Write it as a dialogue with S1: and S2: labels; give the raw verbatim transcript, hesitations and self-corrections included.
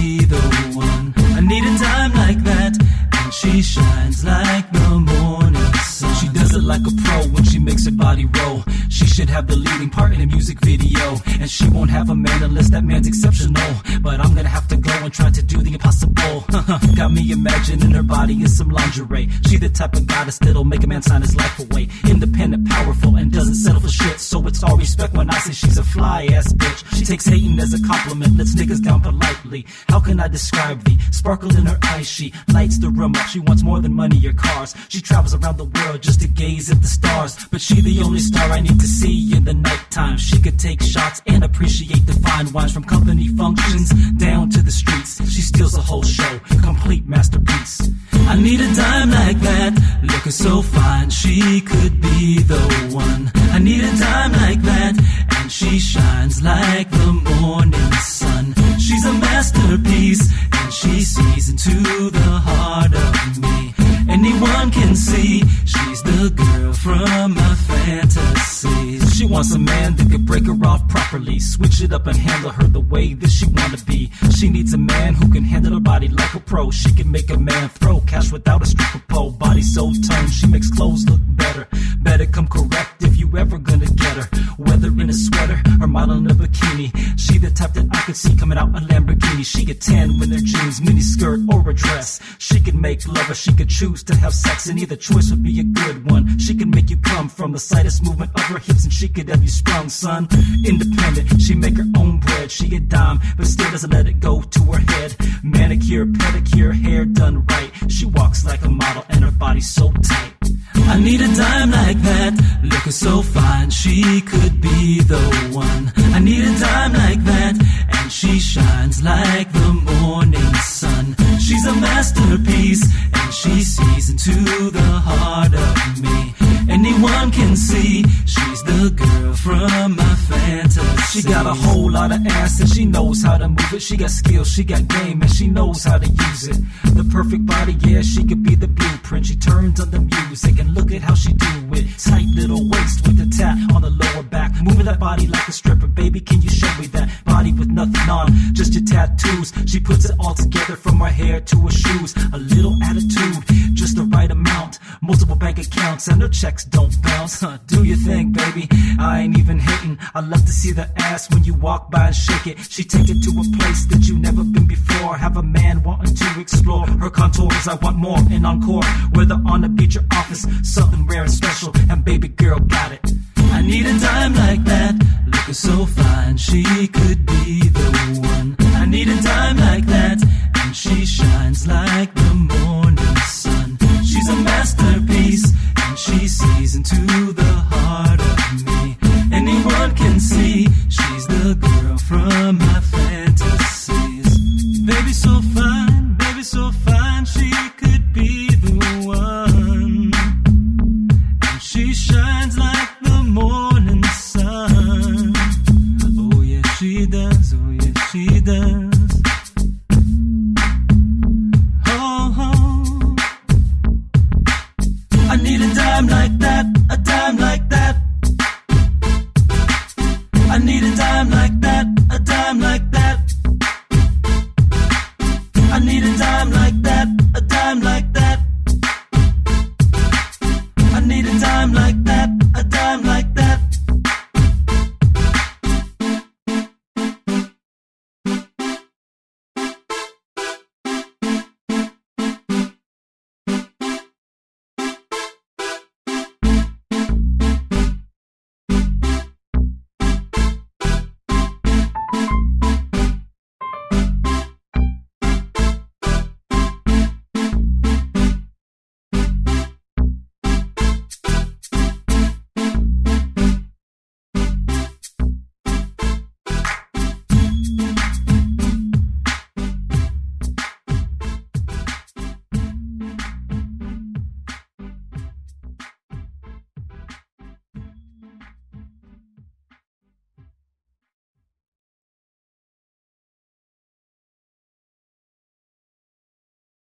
S1: be the one. I need a dime like that, and she shines like the morning sun. She does it like a pro when she makes her body roll. She should have the leading part in a music video, and she won't have a man unless that man's exceptional. But I'm gonna have to go and try to do the impossible. Got me imagining her body in some lingerie. She the type of goddess that'll make a man sign his life away. Independent, powerful, and doesn't settle for shit. So it's all respect when I say she's a fly ass bitch. She takes hating as a compliment, lets niggas down politely. How can I describe the sparkle in her eyes? She lights the room up. She wants more than money or cars. She travels around the world just to gaze at the stars. But she the only star I need to see in the nighttime. She could take shots and appreciate the fine wines. From company functions down to the streets, she steals the whole show, complete masterpiece. I need a dime like that, looking so fine, she could be the one. I need a dime like that, and she shines like the morning sun. She's a masterpiece, and she sees into the heart of me. Anyone can see she's the girl from my fantasies. She wants a man that could break her off properly, switch it up and handle her the way that she wanna be. She needs a man who can handle her body like a pro. She can make a man throw cash without a stripper pole. Body so toned, she makes clothes look better. Better come correct if you ever gonna get her. Whether in a sweater or modeling a bikini, she the type that I could see coming out a Lamborghini. She could tan when their jeans, mini skirt or a dress. She could make love or she could choose to have sex, and either choice would be a good one. She can make you come from the slightest movement of her hips, and she could have you sprung, son. Independent, she make her own bread. She a dime, but still doesn't let it go to her head. Manicure, pedicure, hair done right. She walks like a model and her body's so tight. I need a dime like that, looking so fine, she could be the one. I need a dime like that, and she shines like the morning sun. She's a masterpiece, and she sees into the heart of me. Anyone can see she's the girl from my fantasy. She got a whole lot of ass and she knows how to move it. She got skills, she got game, and she knows how to use it. The perfect body, yeah, she could be the blueprint. She turns on the music and look at how she do it. Tight little waist with a tat on the lower back, moving that body like a stripper. Baby, can you show me that body with nothing on, just your tattoos? She puts it all together from her hair to her shoes. A little attitude, just the right amount. Multiple bank accounts and her checks don't bounce. Huh, do your thing, baby, I ain't even hating. I love to see the ass when you walk by and shake it. She take it to a place that you've never been before. Have a man wanting to explore her contours. I want more, an encore, whether on the beach or office, something rare and special, and baby girl got it. I need a dime like that, looking so fine, she could be the one. I need a dime like that, and she shines like the morning sun. She's a masterpiece, and she sees into the heart of me. Anyone can see she's the girl from my fantasies. Baby, so fine.